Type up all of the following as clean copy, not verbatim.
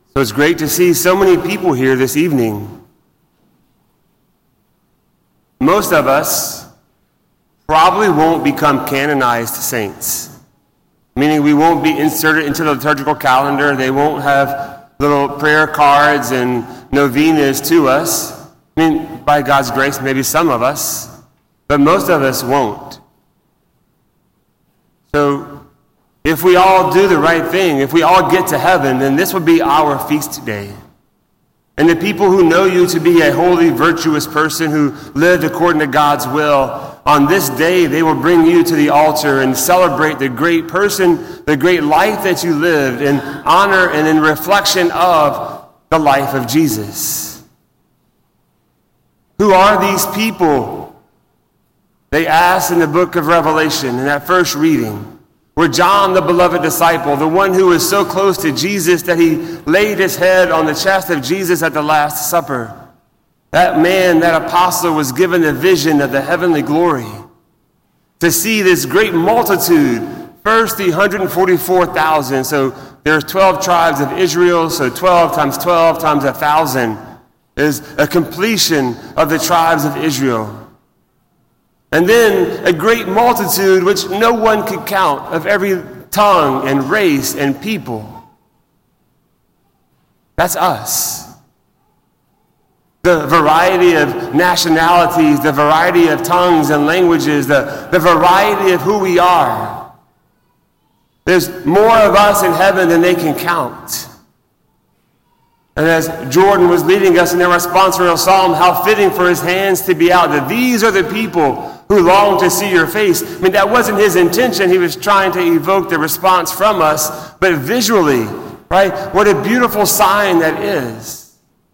So it's great to see so many people here this evening. Most of us probably won't become canonized saints, meaning we won't be inserted into the liturgical calendar. They won't have little prayer cards and novenas to us. I mean, by God's grace, maybe some of us, but most of us won't. So if we all do the right thing, if we all get to heaven, then this would be our feast day. And the people who know you to be a holy, virtuous person who lived according to God's will, on this day they will bring you to the altar and celebrate the great person, the great life that you lived in honor and in reflection of the life of Jesus. Who are these people? They asked in the book of Revelation in that first reading, where John, the beloved disciple, the one who was so close to Jesus that he laid his head on the chest of Jesus at the Last Supper. That man, that apostle, was given the vision of the heavenly glory. To see this great multitude, first the 144,000, so there's 12 tribes of Israel, so 12 times 1,000 is a completion of the tribes of Israel. And then a great multitude which no one could count of every tongue and race and people. That's us. The variety of nationalities, the variety of tongues and languages, the variety of who we are. There's more of us in heaven than they can count. And as Jordan was leading us in the responsorial psalm, how fitting for his hands to be out, that these are the people who long to see your face. I mean, that wasn't his intention. He was trying to evoke the response from us, but visually, right? What a beautiful sign that is.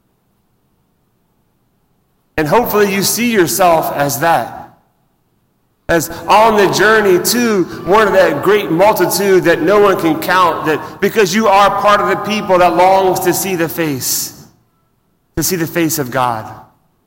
And hopefully you see yourself as that. As on the journey to one of that great multitude that no one can count, that because you are part of the people that longs to see the face of God.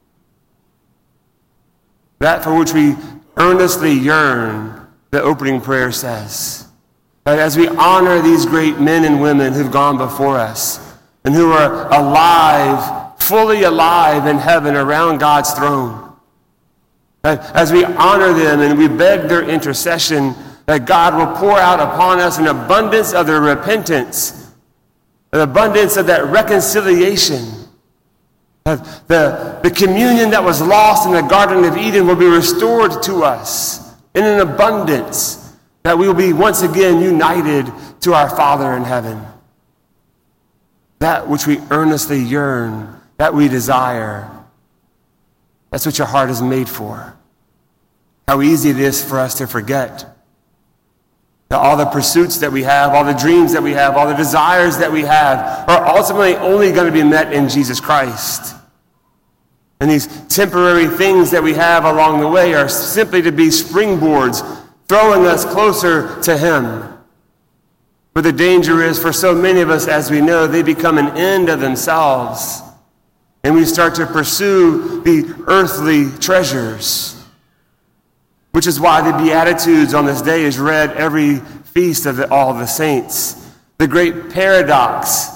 That for which we earnestly yearn, the opening prayer says. That as we honor these great men and women who've gone before us and who are alive, fully alive in heaven around God's throne, as we honor them and we beg their intercession, that God will pour out upon us an abundance of their repentance, an abundance of that reconciliation. The communion that was lost in the Garden of Eden will be restored to us in an abundance, that we will be once again united to our Father in heaven. That which we earnestly yearn, that we desire, that's what your heart is made for. How easy it is for us to forget that all the pursuits that we have, all the dreams that we have, all the desires that we have are ultimately only going to be met in Jesus Christ. And these temporary things that we have along the way are simply to be springboards, throwing us closer to Him. But the danger is for so many of us, as we know, they become an end of themselves. And we start to pursue the earthly treasures. Which is why the Beatitudes on this day is read every feast of all the saints. The great paradox.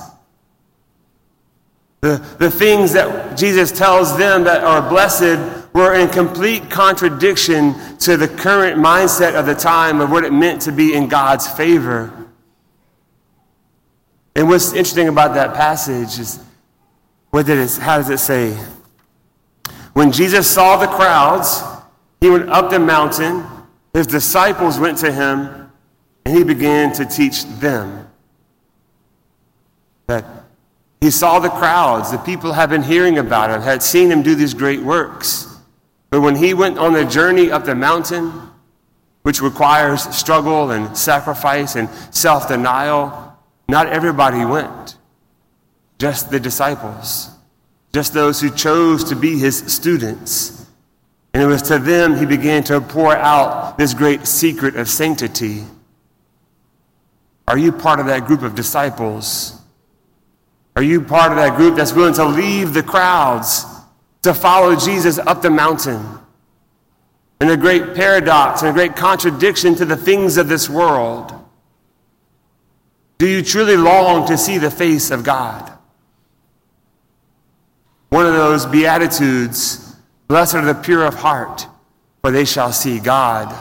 The things that Jesus tells them that are blessed were in complete contradiction to the current mindset of the time of what it meant to be in God's favor. And what's interesting about that passage is, how does it say? When Jesus saw the crowds, he went up the mountain, his disciples went to him, and he began to teach them. That he saw the crowds, the people had been hearing about him, had seen him do these great works. But when he went on the journey up the mountain, which requires struggle and sacrifice and self-denial, not everybody went. Just the disciples. Just those who chose to be his students. And it was to them he began to pour out this great secret of sanctity. Are you part of that group of disciples? Are you part of that group that's willing to leave the crowds to follow Jesus up the mountain? And a great paradox and a great contradiction to the things of this world. Do you truly long to see the face of God? one of those Beatitudes, blessed are the pure of heart, for they shall see God.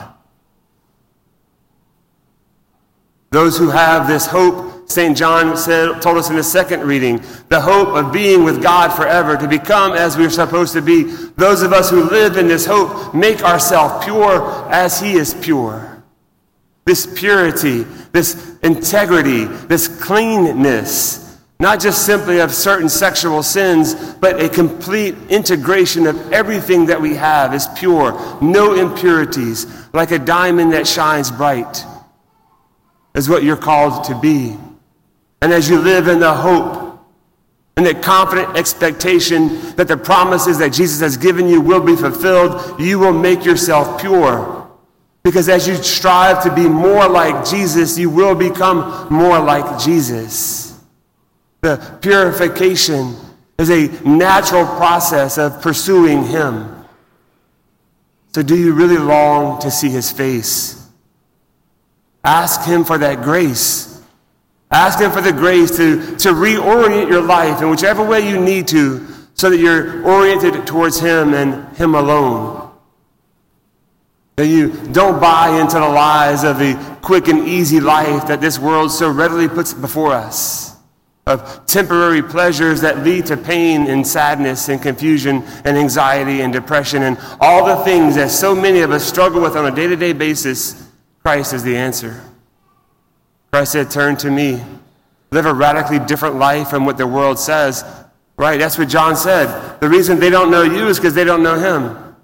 Those who have this hope, St. John told us in the second reading, the hope of being with God forever, to become as we're supposed to be. Those of us who live in this hope make ourselves pure as he is pure. This purity, this integrity, this cleanness, not just simply of certain sexual sins, but a complete integration of everything that we have is pure. No impurities, like a diamond that shines bright, is what you're called to be. And as you live in the hope and the confident expectation that the promises that Jesus has given you will be fulfilled, you will make yourself pure. Because as you strive to be more like Jesus, you will become more like Jesus. The purification is a natural process of pursuing him. So do you really long to see his face? Ask him for that grace. Ask him for the grace to reorient your life in whichever way you need to, so that you're oriented towards him and him alone. That you don't buy into the lies of the quick and easy life that this world so readily puts before us, of temporary pleasures that lead to pain and sadness and confusion and anxiety and depression and all the things that so many of us struggle with on a day-to-day basis. Christ is the answer. Christ said, turn to me. Live a radically different life from what the world says. Right, that's what John said. The reason they don't know you is because they don't know him.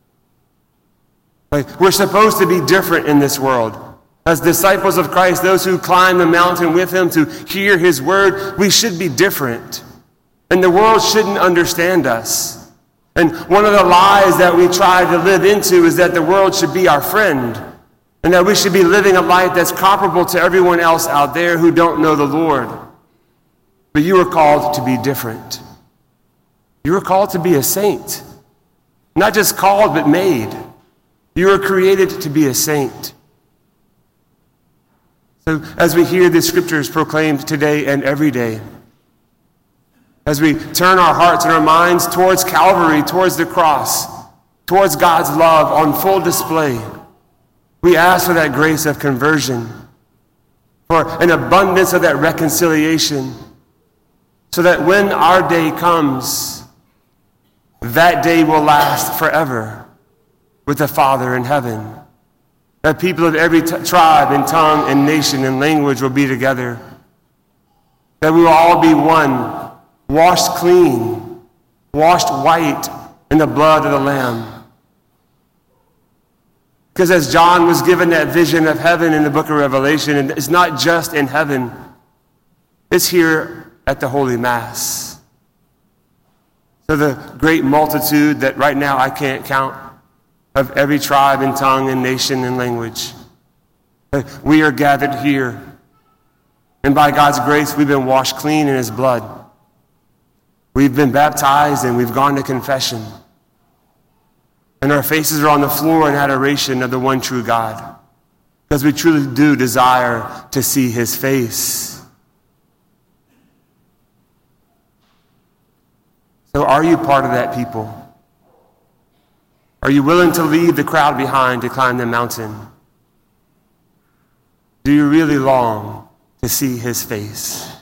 Like, we're supposed to be different in this world. As disciples of Christ, those who climb the mountain with him to hear his word, we should be different. And the world shouldn't understand us. And one of the lies that we try to live into is that the world should be our friend. And that we should be living a life that's comparable to everyone else out there who don't know the Lord. But you were called to be different. You were called to be a saint. Not just called, but made. You were created to be a saint. So as we hear the scriptures proclaimed today and every day, as we turn our hearts and our minds towards Calvary, towards the cross, towards God's love on full display, we ask for that grace of conversion, for an abundance of that reconciliation, so that when our day comes, that day will last forever with the Father in heaven. That people of every tribe and tongue and nation and language will be together. That we will all be one, washed clean, washed white in the blood of the Lamb. Because as John was given that vision of heaven in the book of Revelation, and it's not just in heaven, it's here at the Holy Mass. So the great multitude that right now I can't count, of every tribe and tongue and nation and language, we are gathered here. And by God's grace, we've been washed clean in his blood. We've been baptized and we've gone to confession. And our faces are on the floor in adoration of the one true God, because we truly do desire to see his face. So are you part of that people? Are you willing to leave the crowd behind to climb the mountain? Do you really long to see his face?